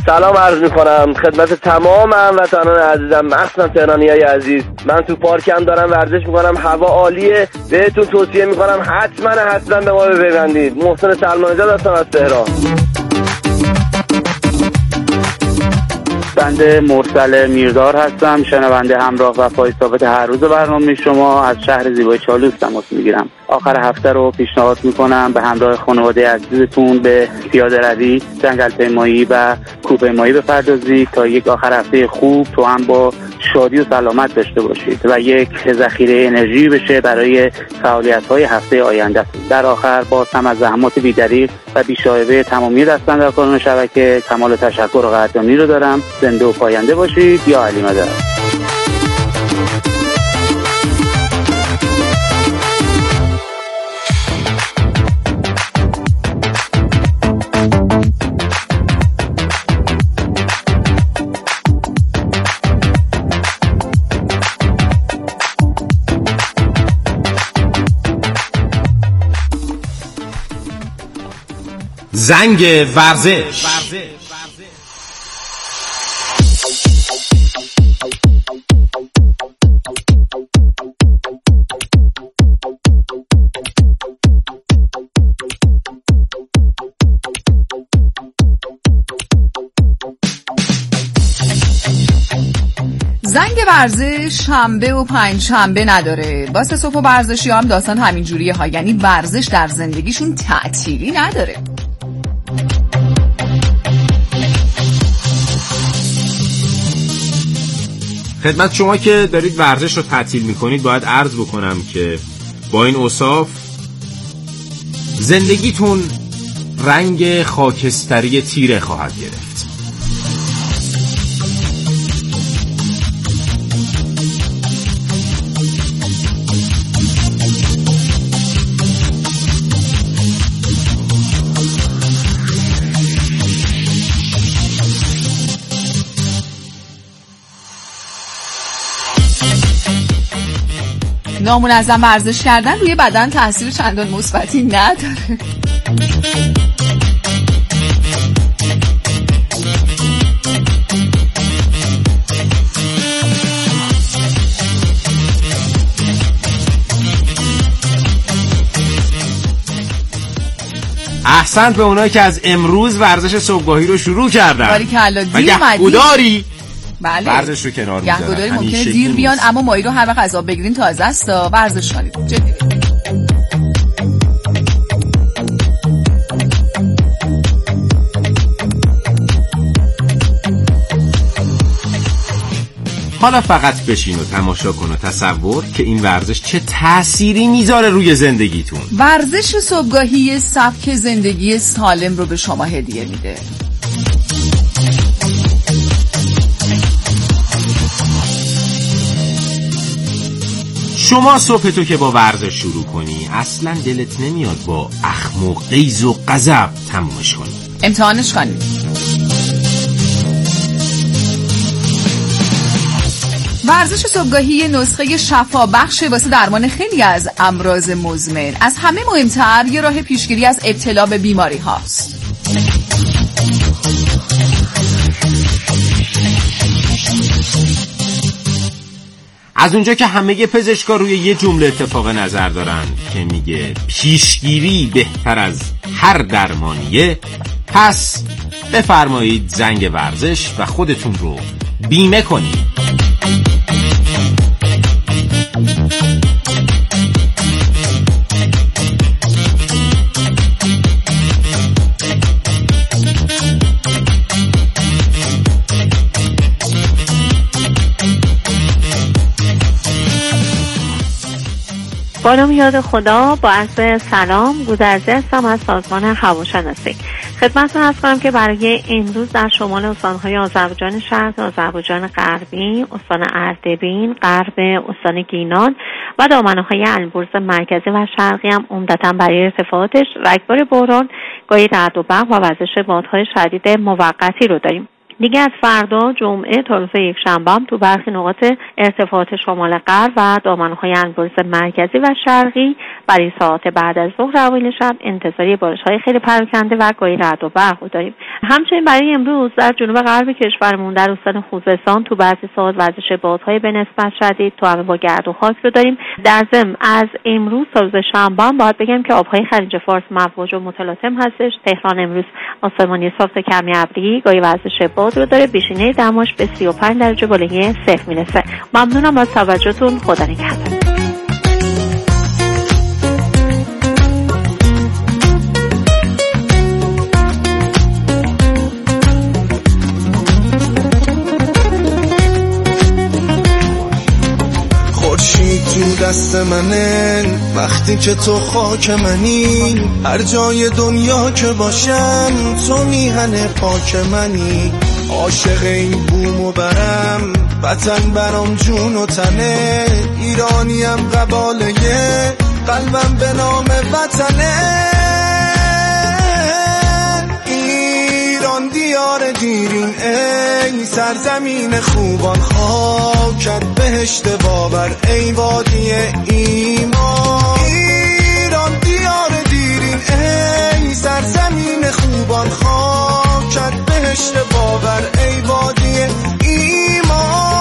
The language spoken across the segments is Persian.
سلام عرض میکنم خدمت تمام هموطنان عزیزم، مخصوصا تهرانیای عزیز. من تو پارکم دارم ورزش میکنم، هوا عالیه، بهتون توصیه میکنم حتما به ما بپیوندید. محسن سلمان‌نژاد هستم از تهران. بنده مرسل میردار هستم، شنونده همراه و پای ثابت هر روز برنامه شما از شهر زیبای چالوس تماس میگیرم. آخر هفته رو پیشنهاد میکنم به همراه خانواده عزیزتون به پیاده روی، جنگل پیمایی و کوهپیمایی بپردازید تا یک آخر هفته خوب تو هم با شادی و سلامت داشته باشید و یک ذخیره انرژی بشه برای فعالیت‌های هفته آینده. در آخر باز هم از زحمات بی‌دریغ و بی‌شایبه تمامی دستاندرکاران شبکه کمال تشکر و قدردانی رو دارم. زنده و پاینده باشید. یا علی مدد. زنگ ورزش. زنگ ورزش شنبه و پنج شنبه نداره. واسه صبح و ورزشی هم داستان همین جوریه ها، یعنی ورزش در زندگیشون تأثیری نداره. خدمت شما که دارید ورزش رو تعطیل میکنید باید عرض بکنم که با این اوصاف زندگیتون رنگ خاکستری تیره خواهد گرفت. نامنظم ورزش کردن روی بدن تاثیر چندان مثبتی نداره. احسنت به اونایی که از امروز ورزش صبحگاهی رو شروع کردن. باریکلا. و گهگداری بله. ورزش رو کنار میذارن. گهگداری ممکنه دیر بیان اما ماهی رو هر وقت از آب بگیرین تازه است تا ورزش کنید. جدی. حالا فقط بشین و تماشا کن و تصور که این ورزش چه تأثیری میذاره روی زندگیتون. ورزش صبحگاهی سبک زندگی سالم رو به شما هدیه میده. شما صبح تو که با ورزش شروع کنی اصلا دلت نمیاد با اخم و غیظ و غضب تمومش کنی. امتحانش کنید. ورزش صبحگاهی نسخه شفابخش واسه درمان خیلی از امراض مزمن. از همه مهمتر یه راه پیشگیری از ابتلا به بیماری هاست. از اونجا که همه پزشکا روی یه جمله اتفاق نظر دارن که میگه پیشگیری بهتر از هر درمانیه، پس بفرمایید زنگ ورزش و خودتون رو بیمه کنید. با نام یاد خدا، با عرض سلام، گودرزی هستم از سازمان هواشناسی. خدمتتون عرض کنم که برای امروز در شمال استان‌های آذربایجان شرق، آذربایجان غربی، استان اردبیل، غرب استان گینان و دامنه‌های البرز مرکزی و شرقی هم عمدتاً برای ارتفاعاتش رگبار باران، گاهی رعد و برق و وزش بادهای شدید موقتی رو داریم. دیگه از فردا جمعه تا روز یکشنبه هم تو برخی نقاط ارتفاعات شمال غرب و دامنه‌های انبارز مرکزی و شرقی برای ساعات بعد از ظهر اوایل شب انتظاری بارش‌های خیلی پراکنده و گاهی رعد و برق داریم. همچنین برای امروز در جنوب غرب کشورمون در استان خوزستان تو بعضی ساعات وزش بادهای به نسبت شدید تو همه با گرد و خاک رو داریم. در ضمن از امروز تا روز شنبه هم باید بگم که آبهای خلیج فارس مواج و متلاطم هستش. تهران امروز آسمانی صاف کمی ابری، گاهی وزش باد رو داره. بیشینه دماش به 35 درجه بالای صفر میرسه. ممنونم از توجهتون. خدا نگهدار. تو دست منه وقتی که تو خاک منی، هر جای دنیا که باشم تو میهن پاک منی. عاشق این بوم و برم، وطن برام جون و تنه، ایرانیم قباله قلبم به نام وطنه. ایران دیار دیرین ای سرزمین خوبان، خاکت بهشت بابر ای وادی ایمان. ایران دیار دیرین ای سرزمین خوبان، خاکت بهشت بابر ای وادی ایمان.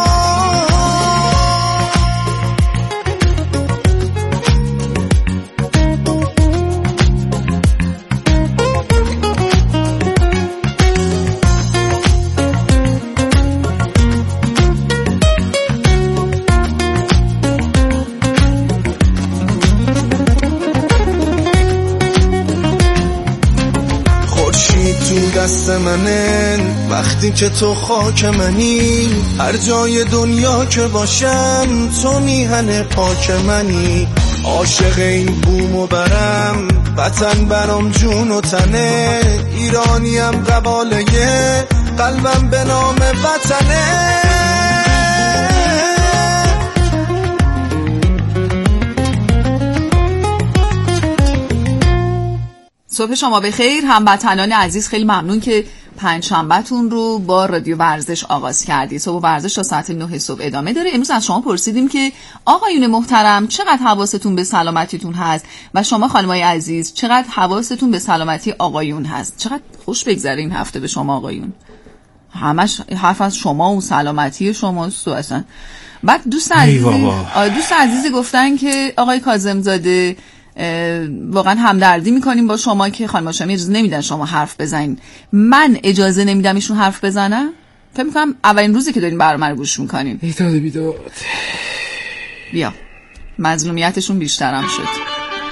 دست منه وقتی که تو خاک منی، هر جای دنیا که باشم تو میهن پاک منی. عاشق این بوم و برم، وطن برام جون و تنه، ایرانیم قباله قلبم به نام وطنه. صبح شما بخیر هموطنان عزیز، خیلی ممنون که پنجشنبه‌تون رو با رادیو ورزش آغاز کردید. صبح ورزش تا ساعت 9 صبح ادامه داره. امروز از شما پرسیدیم که آقایون محترم چقدر حواستون به سلامتیتون هست و شما خانمای عزیز چقدر حواستون به سلامتی آقایون هست. چقدر خوش بگذره این هفته به شما آقایون، همش حرف از شما و سلامتی شماست اصلا. بعد دوست عزیزی گفتن که آقای کاظم‌زاده واقعا همدردی میکنیم با شما که خانم هاشمی اجازه نمیدن شما حرف بزنین. من اجازه نمیدم ایشون حرف بزنن؟ فکر میکنم اولین روزی که دارین برنامه رو گوش میکنین. بیداد بیا مظلومیتشون بیشترم شد.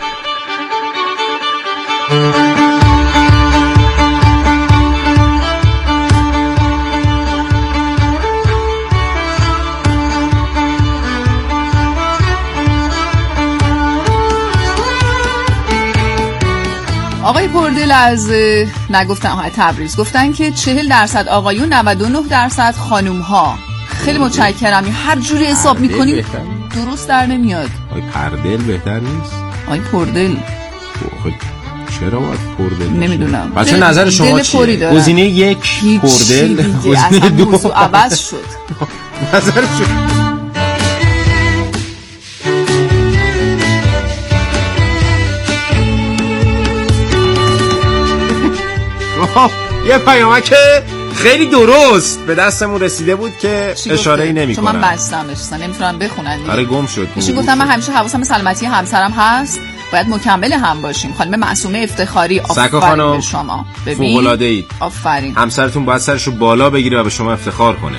آقای پردل از نگفتن تبریز گفتن که 40% آقایون 99% خانوم ها. خیلی متشکرم. هر جوری حساب میکنیم درست در نمیاد. آقای پردل بهتر نیست؟ آقای پردل چرا باید پردل؟ نمیدونم. بچه نظر شما چیه؟ گزینه 1 پردل، گزینه 2 موضوع عوض شد. نظر شما یه پیامک خیلی درست به دستمون رسیده بود که اشاره‌ای نمی‌کنم. چون من بستمش نمیتونم بخونن. آره گم شد. گفتم من همیشه حواسم به سلامتی همسرم هست، باید مکمل هم باشیم. خانم معصومه افتخاری آفرین به شما. ببین فوق‌العاده‌اید. آفرین. همسرتون باید سرش رو بالا بگیره و به شما افتخار کنه.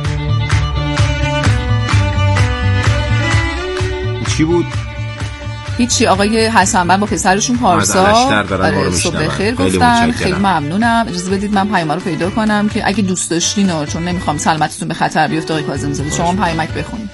چی بود؟ هیچی. آقای حسن‌بر با پسرشون پارسا صبح بخیر گفتن. خیلی ممنونم. اجازه بدید من پیام رو پیدا کنم که اگه دوست داشتین، چون نمیخوام سلامتیتون به خطر بیفته. آقای کاظم‌زاده شما پیامک بخونید.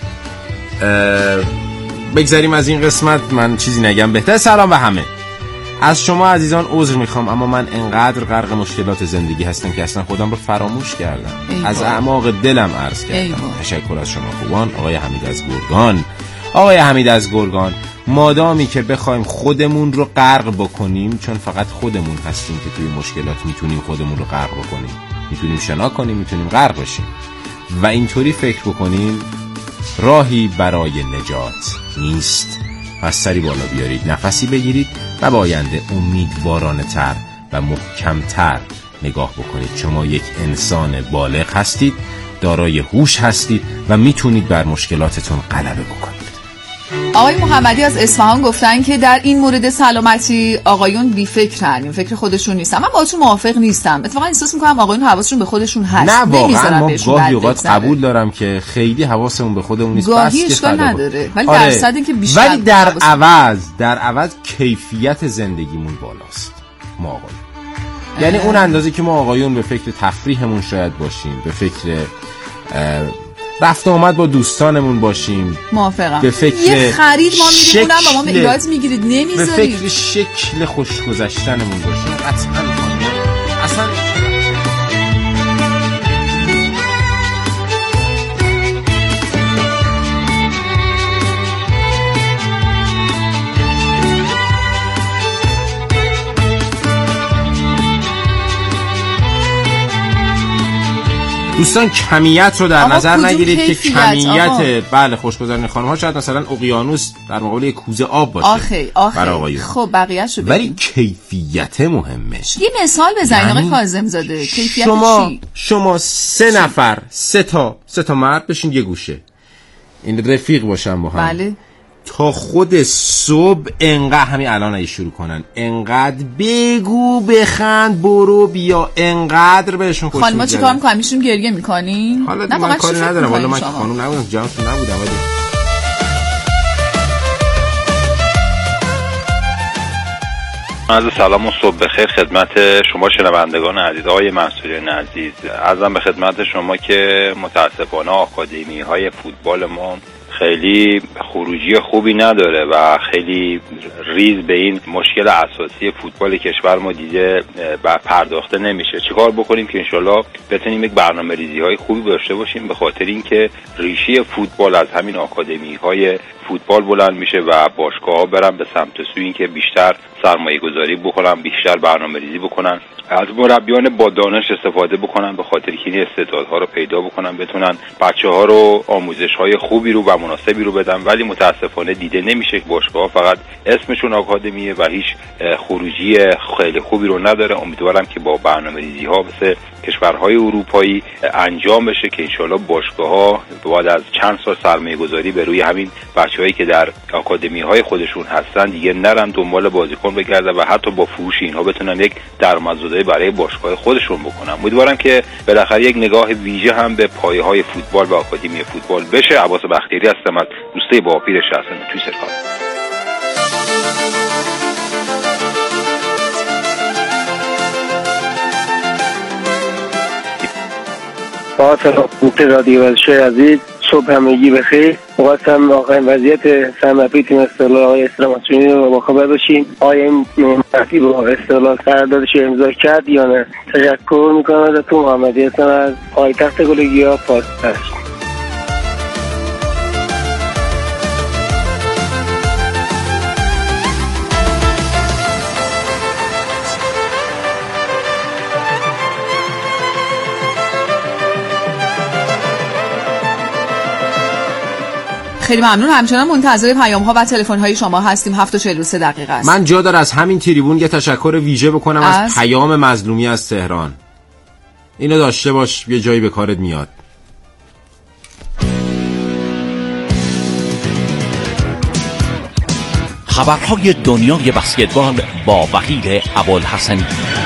بگذاریم از این قسمت، من چیزی نگم بهتر. سلام به همه. از شما عزیزان عذر میخوام، اما من انقدر غرق مشکلات زندگی هستم که اصلا خودم رو فراموش کردم. از اعماق دلم عرض کردم. تشکر از شما خوبان. آقای حمید از گرگان، مادامی که بخوایم خودمون رو غرق بکنیم، چون فقط خودمون هستیم که توی مشکلات میتونیم خودمون رو غرق بکنیم. میتونیم شنا کنیم، میتونیم غرق بشیم و اینطوری فکر بکنیم راهی برای نجات نیست. پس سری بالا بیارید، نفسی بگیرید و به آینده امیدوارانه تر و محکمتر نگاه بکنید. شما یک انسان بالغ هستید، دارای هوش هستید و میتونید بر مشکلاتتون غلبه بکنید. آقای محمدی از اصفهان گفتن که در این مورد سلامتی آقایون بی فکرن، فکر خودشون نیستن. من باهاتون موافق نیستم. اتفاقا احساس میکنم آقایون حواسشون به خودشون هست. نه واقعا ما گاهی اوقات قبول دارم که خیلی حواسمون به خودمون نیست، گاهی اشکال نداره، ولی درصد این که بیشتر، ولی در عوض کیفیت زندگیمون بالاست ما آقایون. یعنی اون اندازه که ما آقایون به فکر تفریحمون شاید باشیم، به فکر رفت و آمد با دوستانمون باشیم، موافقم. به فکر یه خرید ما میریم اونم با ما ایراد میگیرید نمیذارید، به فکر شکل خوش گذشتنمون باشیم. اصلا دوستان کمیت رو در نظر نگیرید که کمیت بله خوشگذرانی خانم‌ها شاید مثلا اقیانوس در مقابل کوزه آب باشه برای آقایون. خب بقیه‌اش رو ولی کیفیت مهمه. یه مثال بزنید آقای کاظم زاده. کیفیت شما 3 نفر 3 تا مرد بشین یه گوشه، این رفیق باشن با هم. بله. تا خود صبح انقدر همین الان اگه شروع کنن انقدر بگو بخند برو بیا انقدر بهشون خوش میگذره. خانم‌ها چیکار می‌کنن؟ میشون گریه می‌کنین؟ حالا من کاری ندارم، والا من خانم نبودم، جانتون نبودم. ولی عرض سلام و صبح بخیر خدمت شما شنوندگان عزیز. آقای منصوریان عزیز، عرضم به خدمت شما که متاسفانه آکادمی‌های فوتبال ما خیلی خروجی خوبی نداره و خیلی ریز به این مشکل اساسی فوتبال کشور ما دیده پرداخته نمیشه. چیکار بکنیم که انشالله بتونیم یک برنامه‌ریزی‌های خوبی داشته باشیم، به خاطر اینکه ریشه فوتبال از همین آکادمی‌های فوتبال بلند میشه و باشگاه‌ها برن به سمت سوی اینکه بیشتر سرمایه‌گذاری بکنن، بیشتر برنامه‌ریزی بکنن، از مربیان با دانش استفاده بکنن، به خاطر که این استعدادها رو پیدا بکنن، بتونن بچه‌ها رو آموزش‌های خوبی رو و مناسبی رو بدن. ولی متاسفانه دیده نمیشه که باشگاه‌ها فقط اسمشون آکادمیه و هیچ خروجی خیلی خوبی رو نداره. امیدوارم که با برنامه‌ریزی‌ها مثل کشورهای اروپایی انجام بشه که انشالله باشگاه‌ها بعد از چند سال سرمایه‌گذاری به روی همین بچه‌هایی که در آکادمی‌های خودشون هستن دیگه نرن دنبال بازیکن بگردن و حتی با فروش اینها بتونن یک درآمدزایی برای باشگاه خودشون بکنن. امیدوارم که بالاخره یک نگاه ویژه هم به پایه‌های فوتبال و آکادمی فوتبال بشه. عباس بختیاری هستم از دوسته باپیر شهرستان توی سرکار. با سلامت رادیو ورزش عزیز، صبح همگی بخیر. مقدم آخرین وضعیت سرمربی تیم استقلال آقای استراماسونی رو با خبر باشیم. آیا مهمتی با استقلال قراردادش امضا کرد یا نه؟ تشکر میکنم ازتون. محمدی هستم از پایتخت گلگیا پاسپس. خیلی ممنون. همچنان منتظر پیام‌ها و تلفن‌های شما هستیم. 7:43 دقیقه است. من جا داره از همین تریبون یه تشکر ویژه بکنم از پیام مظلومی از تهران. اینو داشته باش، یه جایی به کارت میاد. خبرهای دنیای بسکتبال با وحید ابوالحسنی.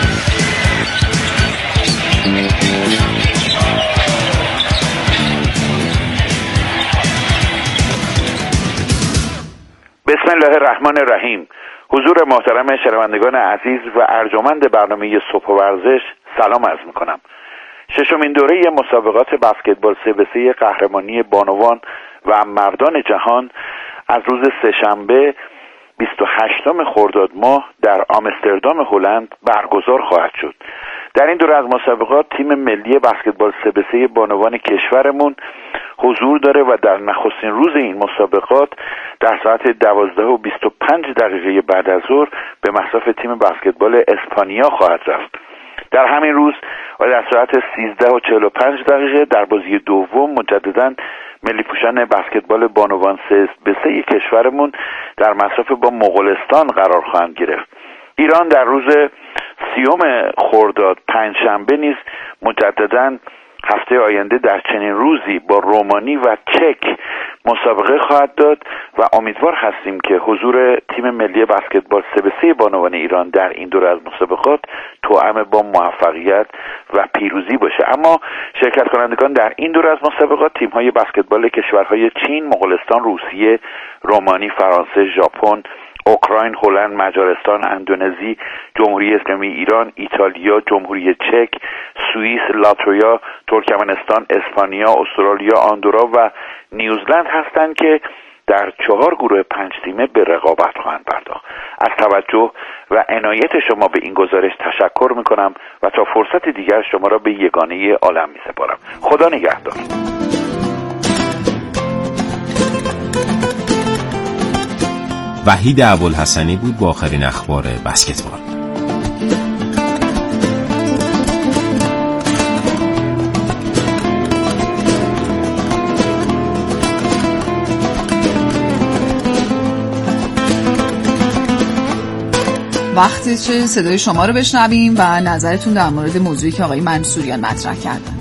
بسم الله الرحمن الرحیم. حضور محترم شنوندگان عزیز و ارجمند برنامه صبح ورزش سلام عرض میکنم. ششمین دوره مسابقات بسکتبال 3x3 قهرمانی بانوان و مردان جهان از روز سه‌شنبه 28 خرداد ماه در آمستردام هلند برگزار خواهد شد. در این دوره از مسابقات تیم ملی بسکتبال 3x3 بانوان کشورمون حضور داره و در نخستین روز این مسابقات در ساعت 12:25 بعد از ظهر به مصاف تیم بسکتبال اسپانیا خواهد رفت. در همین روز و در ساعت 13:45 در بازی دوم مجدداً ملی پوشان بسکتبال بانوان 3-3 کشورمون در مصاف با مغولستان قرار خواهند گرفت. ایران در روز 30 خرداد پنجشنبه نیز مجدداً هفته آینده در چنین روزی با رومانی و چک مسابقه خواهد داد و امیدوار هستیم که حضور تیم ملی بسکتبال 3-3 بانوان ایران در این دوره از مسابقات توأم با موفقیت و پیروزی باشه. اما شرکت کنندگان در این دوره از مسابقات تیم‌های بسکتبال کشورهای چین، مغولستان، روسیه، رومانی، فرانسه، ژاپن، اوکراین، هلند، مجارستان، اندونزی، جمهوری اسلامی ایران، ایتالیا، جمهوری چک، سوئیس، لاتویا، ترکمنستان، اسپانیا، استرالیا، آندورا و نیوزلند هستند که در 4 گروه 5 تیمه به رقابت خواهند پرداخت. از توجه و عنایت شما به این گزارش تشکر میکنم و تا فرصت دیگر شما را به یگانه عالم میسپارم. خدا نگهدار. وحید ابوالحسنی بود با آخرین اخبار بسکتبال. وقتی چه صدای شما رو بشنویم و نظرتون در مورد موضوعی که آقای منصوریان مطرح کردن.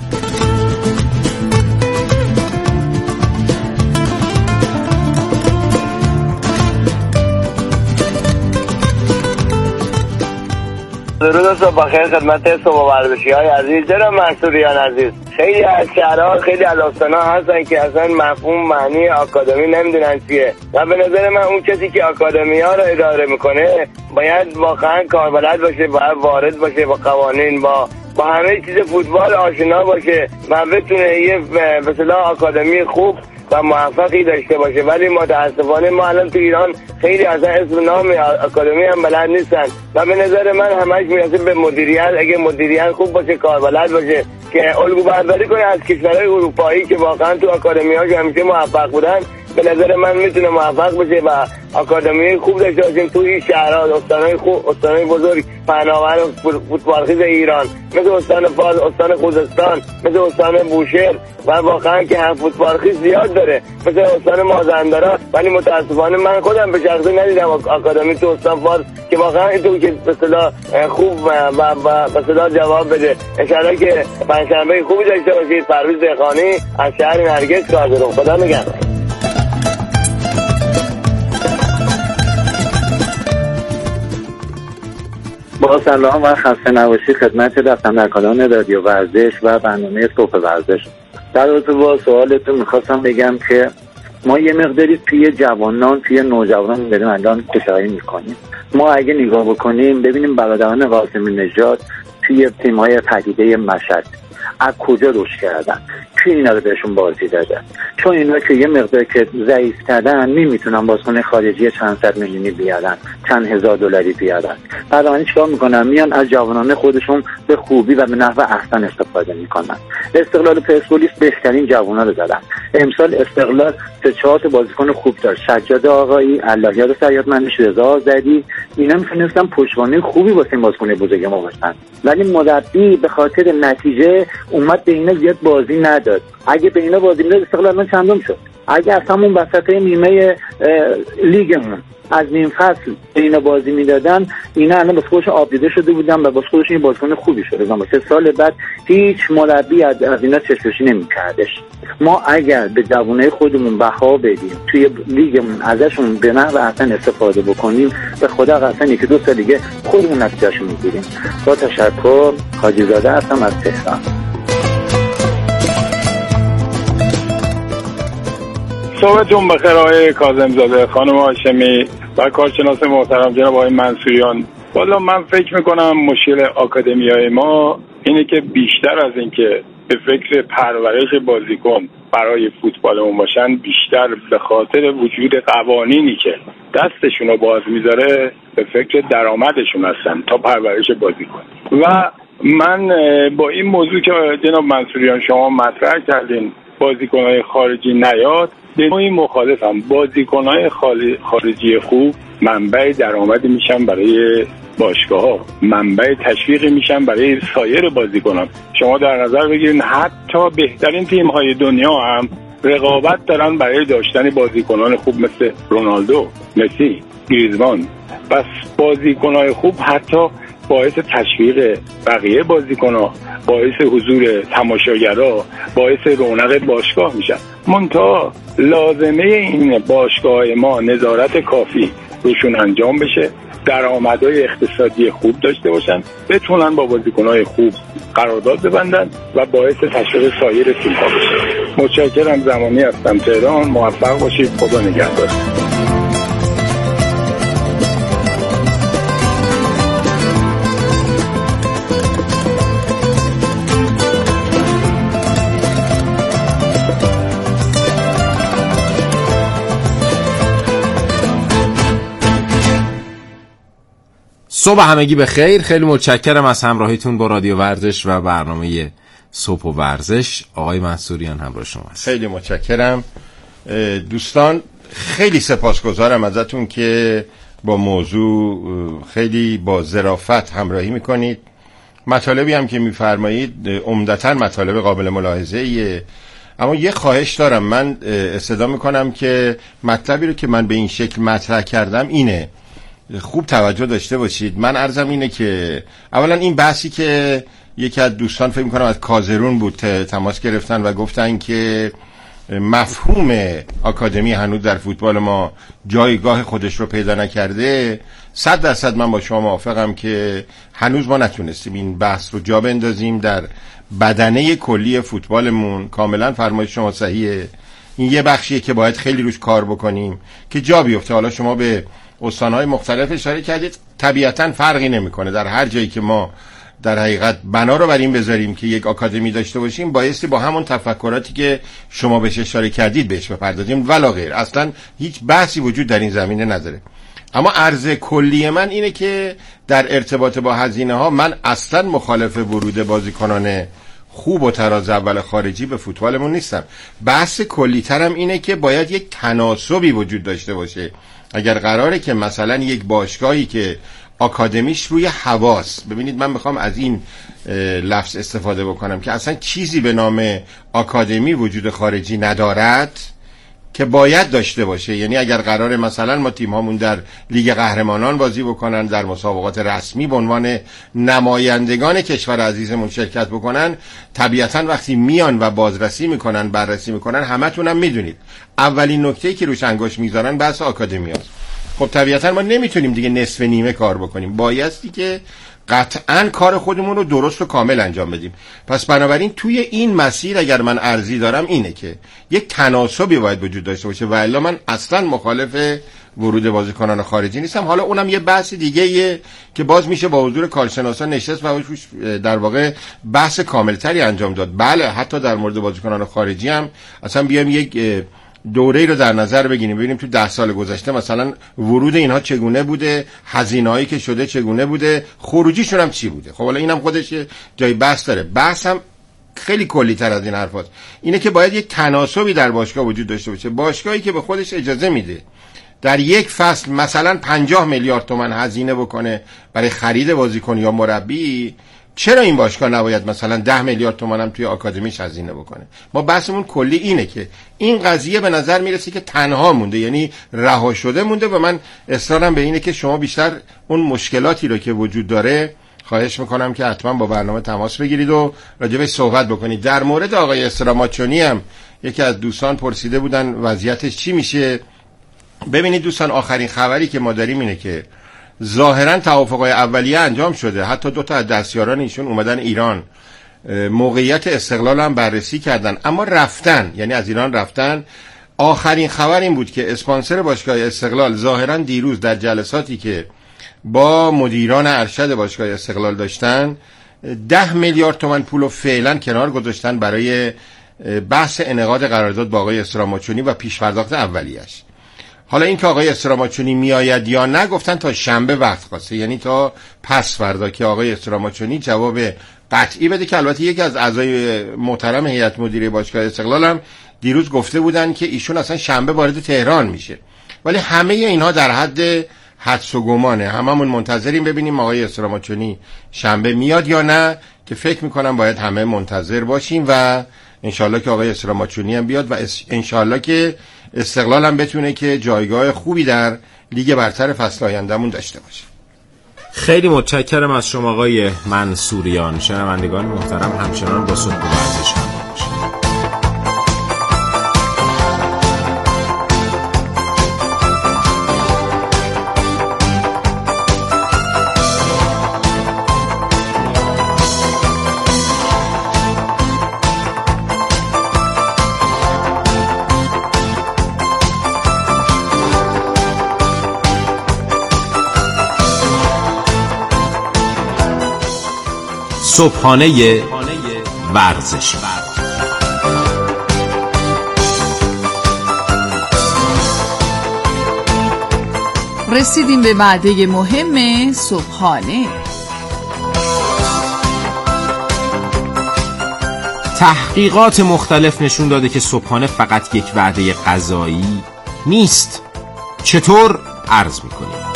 درود و صبح بخیر خدمت صبح ورزشی‌های عزیز. جناب منصوریان عزیز، خیلی از شهرها خیلی از آستان‌ها هستن که اصلا مفهوم معنی آکادمی نمیدونن چیه و به نظر من اون کسی که آکادمی‌ها رو اداره میکنه باید واقعا کاربلد باشه، باید وارد باشه با قوانین، با همه چیز فوتبال آشنا باشه و بتونه یه به اصطلاح آکادمی خوب و موفقی داشته باشه. ولی متاسفانه ما الان تو ایران خیلی از اسم نام آکادمی هم بلد نیستن و به نظر من همش میرسه به مدیریت. اگه مدیریت خوب باشه، کاربلد باشه، که الگو برداری کنه از کشورهای اروپایی که واقعا تو آکادمی‌ها همیشه موفق بودن، به نظر من میتونه موفق بشه و آکادمی خوب داشته باشیم تو این شهرها، استانهای خوب، استانهای بزرگ، پهناور فوتبالخیز ایران، مثل استان فارس، استان خوزستان، مثل استان بوشهر و واقعا که هم فوتبالخیز زیاد داره، مثل استان مازندران. ولی متاسفانه من خودم به شخصی ندیدم آکادمی تو استان فارس که واقعا اینطور که به اصطلاح خوب و به اصطلاح جواب بده. ان شاءالله که پنجشنبه خوبی داشته باشید. پرویز دهقانی از شهر نرگس کاردرون. خدا نگهدار. با سلام و خسته نباشید خدمت دفترکاران رادیو ورزش و برنامه صبح ورزش. در رابطه با سوالتون میخواستم بگم که ما یه مقداری توی جوانان، توی نوجوانان داریم الان کشایی میکنیم. ما اگه نگاه بکنیم ببینیم برادران قاسمی نژاد توی تیم‌های پدیده مشهد از کجا رشد کردن، کی اینا رو بهشون بازی داده؟ چون اینا که یه مقدار که ضعیف کردن نمیتونن بازیکن خارجی چند صد میلیونی بیارن، چند هزار دلاری بیارن. بعد چیکار میکنن؟ میان از جوانان خودشون به خوبی و به نحو احسن استفاده میکنن. استقلال پرسپولیس بهترین جوونا رو دارن. امسال استقلال 3-4 بازیکن خوب داشت. سجاد آقایی، اللهیار سیادمندش، رضا آذری، اینا میتونستن پشتوانه خوبی واسه این بازیکن بزرگ ما باشن. ولی مربی به خاطر نتیجه اومد به اینا زیاد بازی نداد. اگه به اینا بازی میداد استقلال من چندم شد. اگه اصلا اون وسط نیمه لیگمون از نیم فصل به اینا بازی میدادن، اینا الان بس خودشون آبدیده شده بودن و بس خودشون بازیکن خوبی شده بودن. واسه سال بعد هیچ مربی از اینا چشم‌پوشی نمی‌کردش. ما اگر به جوانای خودمون بها بدیم، توی لیگمون ازشون به نحو احسن استفاده بکنیم، به خدا قسم 1-2 سال دیگه خودمون نتیجه‌شو می‌گیریم. با تشکر، حاجی زاده هستم از تهران. صبحتون بخیر آقای کاظم زاده، خانم هاشمی و کارشناس محترم جناب آقای منصوریان. والا من فکر میکنم مشکل آکادمیای ما اینه که بیشتر از این که به فکر پرورش بازیکن برای فوتبالمون باشن، بیشتر به خاطر وجود قوانینی که دستشون رو باز میذاره به فکر درآمدشون هستن تا پرورش بازیکن. و من با این موضوع که جناب منصوریان شما مطرح کردین بازیکن‌های خارجی نیاد، به نوعی مخالفم. بازیکن‌های خارجی خوب منبع درآمدی میشن برای باشگاه‌ها منبع تشویقی میشن برای سایر بازیکنان. شما در نظر بگیرید حتی بهترین تیم‌های دنیا هم رقابت دارن برای داشتن بازیکنان خوب مثل رونالدو، مسی، گریزمان. پس بازیکنان خوب حتی باعث تشویق بقیه بازیکن‌ها، باعث حضور تماشاگرها، باعث رونق باشگاه میشن. منتها لازمه این باشگاه ما نظارت کافی روشون انجام بشه، درآمدهای اقتصادی خوب داشته باشن، بتونن با بازیکن‌های خوب قرارداد ببندن و باعث تشویق سایر تیم‌ها بشه. متشکرم. زمانی هستم، تهران. موفق باشید. خدا نگهدار. صبح همگی به خیر. خیلی متشکرم از همراهیتون با رادیو ورزش و برنامه صبح و ورزش. آقای منصوریان همراه شما هست. خیلی متشکرم دوستان، خیلی سپاسگزارم ازتون که با موضوع خیلی با ظرافت همراهی میکنید. مطالبی هم که میفرمایید عمدتاً مطالب قابل ملاحظه‌ایه، اما یه خواهش دارم. من استدعا میکنم که مطلبی رو که من به این شکل مطرح کردم اینه، خوب توجه داشته باشید. من عرضم اینه که اولا این بحثی که یکی از دوستان فکر میکنم از کازرون بود تماس گرفتن و گفتن که مفهوم آکادمی هنوز در فوتبال ما جایگاه خودش رو پیدا نکرده، 100% من با شما موافقم که هنوز ما نتونستیم این بحث رو جا بندازیم در بدنه کلی فوتبالمون. کاملا فرمایش شما صحیحه، این یه بخشیه که باید خیلی روش کار بکنیم که جا بیفته. حالا شما به استانهای مختلف اشاره کردید، طبیعتا فرقی نمیکنه. در هر جایی که ما در حقیقت بنا رو بر این بذاریم که یک آکادمی داشته باشیم، بایستی با همون تفکراتی که شما بهش اشاره کردید بهش بپردازیم، ولا غیر. اصلا هیچ بحثی وجود در این زمینه نداره. اما عرض کلی من اینه که در ارتباط با هزینه ها من اصلا مخالف ورود بازیکنان خوب و تراز اول خارجی به فوتبالمون نیستم. بحث کلی ترم اینه که باید یک تناسبی وجود داشته باشه. اگر قراره که مثلا یک باشگاهی که آکادمیش روی هواست، ببینید من میخوام از این لفظ استفاده بکنم که اصلا چیزی به نام آکادمی وجود خارجی ندارد که باید داشته باشه. یعنی اگر قراره مثلا ما تیم هامون در لیگ قهرمانان بازی بکنن، در مسابقات رسمی به عنوان نمایندگان کشور عزیزمون شرکت بکنن، طبیعتا وقتی میان و بازرسی میکنن، بررسی میکنن، همتون هم میدونید اولین نکته‌ای که روش انگشت میذارن بحث آکادمی هست. خب طبیعتا ما نمیتونیم دیگه نصف نیمه کار بکنیم، بایستی که قطعاً کار خودمون رو درست و کامل انجام بدیم. پس بنابراین توی این مسیر اگر من عرضی دارم اینه که یک تناسبی باید وجود داشته باشه و الا من اصلا مخالف ورود بازیکنان خارجی نیستم. حالا اونم یه بحث دیگه‌ایه که باز میشه با حضور کارشناسان نشست و در واقع بحث کاملتری انجام داد. بله حتی در مورد بازیکنان خارجی هم اصلا بیام یک دوره‌ای رو در نظر بگیریم، ببینیم تو 10 سال گذشته مثلا ورود اینها چگونه بوده، هزینه‌ای که شده چگونه بوده، خروجیشون هم چی بوده. خب حالا اینم خودش جای بحث داره. بحث هم خیلی کلی‌تر از این حرفاست. اینه که باید یک تناسبی در باشگاه وجود داشته باشه. باشگاهی که به خودش اجازه میده در یک فصل مثلا 50 میلیارد تومان هزینه بکنه برای خرید بازیکن یا مربی، چرا این باشگاه نباید مثلا 10 میلیارد تومان هم توی آکادمیش هزینه بکنه؟ ما بحثمون کلی اینه که این قضیه به نظر میرسه که تنها مونده، یعنی رها شده مونده و من اصرارم به اینه که شما بیشتر اون مشکلاتی رو که وجود داره خواهش میکنم که حتما با برنامه تماس بگیرید و راجبش صحبت بکنید. در مورد آقای استراماچونی هم یکی از دوستان پرسیده بودن وضعیتش چی میشه. ببینید دوستان، آخرین خبری که ما داریم اینه که ظاهرا توافقهای اولیه انجام شده، حتی 2 تا از دستیاران ایشون اومدن ایران، موقعیت استقلال هم بررسی کردن، اما رفتن، یعنی از ایران رفتن. آخرین خبر این بود که اسپانسر باشگاه استقلال ظاهرا دیروز در جلساتی که با مدیران ارشد باشگاه استقلال داشتن 10 میلیارد تومان پولو فعلا کنار گذاشتن برای بحث انعقاد قرارداد با آقای استراماچونی و پیش‌پرداخت اولیه‌اش. حالا این که آقای استراماچونی میآید یا نه گفتن تا شنبه وقت خواسته، یعنی تا پس فردا که آقای استراماچونی جواب قطعی بده، که البته یکی از اعضای محترم هیئت مدیره باشگاه استقلال هم دیروز گفته بودن که ایشون اصلا شنبه وارد تهران میشه. ولی همه اینها در حد حدس و گمانه. هممون منتظریم ببینیم آقای اسراماچونی شنبه میاد یا نه، که فکر میکنم باید همه منتظر باشیم و انشالله که آقای اسراماچونی هم بیاد و انشالله که استقلال هم بتونه که جایگاه خوبی در لیگ برتر فصل آینده‌مون داشته باشه. خیلی متشکرم از شما آقای منصوریان. شنوندگان محترم همچنان با صبح و ورزش همراه باشید. صبحانه ورزش. رسیدیم به وعده مهم صبحانه. تحقیقات مختلف نشون داده که صبحانه فقط یک وعده غذایی نیست. چطور؟ عرض میکنیم.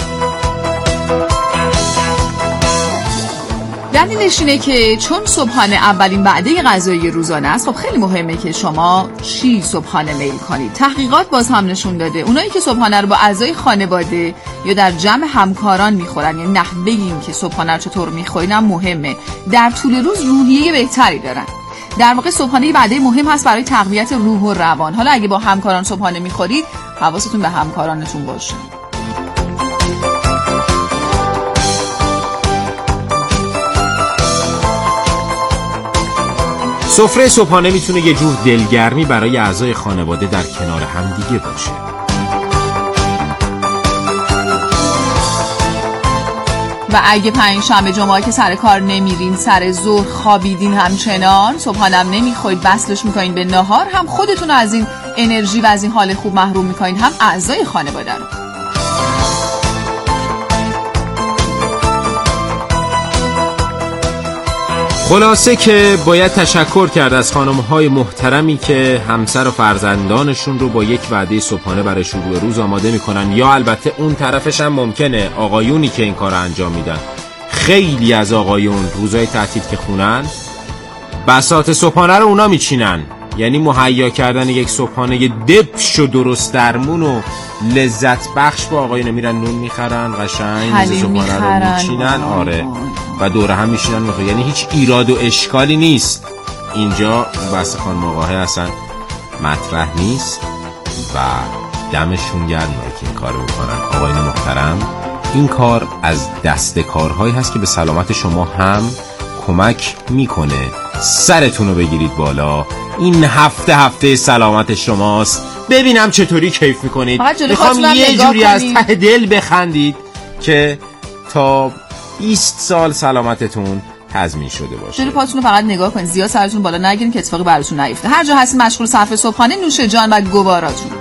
دلیلش اینه که چون صبحانه اولین وعده غذایی روزانه است، خب خیلی مهمه که شما چی صبحانه میل کنید. تحقیقات باز هم نشون داده اونایی که صبحانه رو با اعضای خانواده یا در جمع همکاران میخورن، یعنی نحوه این که صبحانه رو چطور میخورین هم مهمه، در طول روز روحیه بهتری دارن. در واقع صبحانه یه وعده مهم هست برای تقویت روح و روان. حالا اگه با همکاران صبحانه میخورید، حواستون به همکارانتون باشه. سفره صبحانه میتونه یه جور دلگرمی برای اعضای خانواده در کنار هم دیگه باشه. و اگه پنجشنبه جمعه که سر کار نمیرین، سر ظهر خوابیدین، همچنان صبحانه هم نمیخورید، وصلش میکنین به نهار، هم خودتون از این انرژی و از این حال خوب محروم میکنین، هم اعضای خانواده رو. خلاصه که باید تشکر کرد از خانم‌های محترمی که همسر و فرزندانشون رو با یک وعده صبحانه برای شروع روز آماده میکنن، یا البته اون طرفش هم ممکنه آقایونی که این کار رو انجام میدن. خیلی از آقایون روزهای تعطیل که خونن، بساط صبحانه رو اونا میچینن. یعنی مهیا کردن یک صبحانه دبش و درست درمون و لذت بخش با آقایون میرن نون میخرن، قشنگ صبحانه رو میچینن. آره، و دوره هم میشینن میخواه. یعنی هیچ ایراد و اشکالی نیست. اینجا بحث خانم آقاهه اصلا مطرح نیست و دمشون گرمه که این کار میکنن. آقایون محترم، این کار از دست کارهایی هست که به سلامت شما هم کمک میکنه. سرتون رو بگیرید بالا، این هفته سلامت شماست. ببینم چطوری کیف میکنید. میخوام یه جوری از ته دل بخندید که تا 20 سال سلامتتون تضمین شده باشه. جلوی پاتون رو فقط نگاه کنید، زیاد سرتون بالا نگیرین که اتفاقی براتون نیفته. هر جا هستین مشغول صرف صبحانه، نوش جان و گواراتون.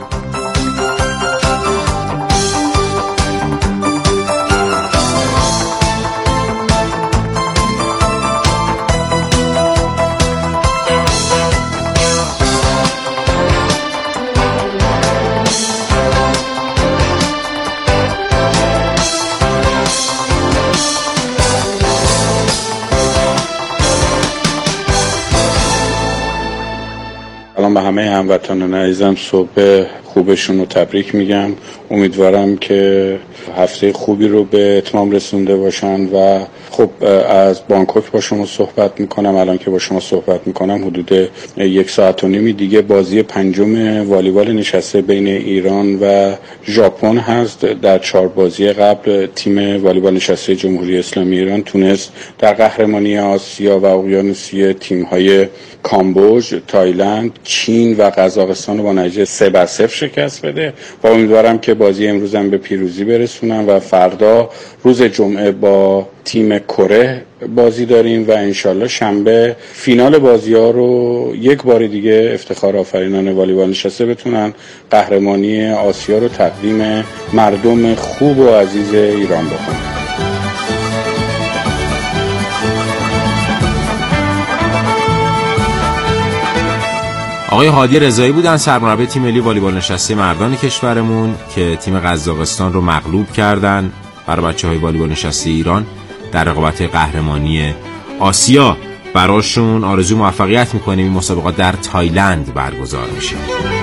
به همه هموطنان عزیزم صبح خوبشون رو تبریک میگم. امیدوارم که هفته خوبی رو به اتمام رسونده باشن و خب از بانکوک با شما صحبت میکنم. الان که با شما صحبت میکنم حدود 1.5 ساعت دیگه بازی پنجم والیبال نشسته بین ایران و ژاپن هست. در 4 بازی قبل تیم والیبال نشسته جمهوری اسلامی ایران تونست در قهرمانی آسیا و اقیانوسیه تیم‌های کامبوج، تایلند، چین و قزاقستان رو با نتیجه 3-0 شکست بده و امیدوارم که بازی امروز هم به پیروزی برسونم و فردا روز جمعه با تیم کره بازی داریم و انشالله شنبه فینال بازی ها رو یک بار دیگه افتخار آفرینان والیبال نشسته بتونن قهرمانی آسیا رو تقدیم مردم خوب و عزیز ایران بکنن. آقای هادی رضایی بودن، سرمربی تیم ملی والیبال نشسته مردان کشورمون که تیم قزاقستان رو مغلوب کردن برای بچه‌های والیبال نشسته ایران در رقابت قهرمانی آسیا. براشون آرزو موفقیت می‌کنیم. این مسابقات در تایلند برگزار میشه.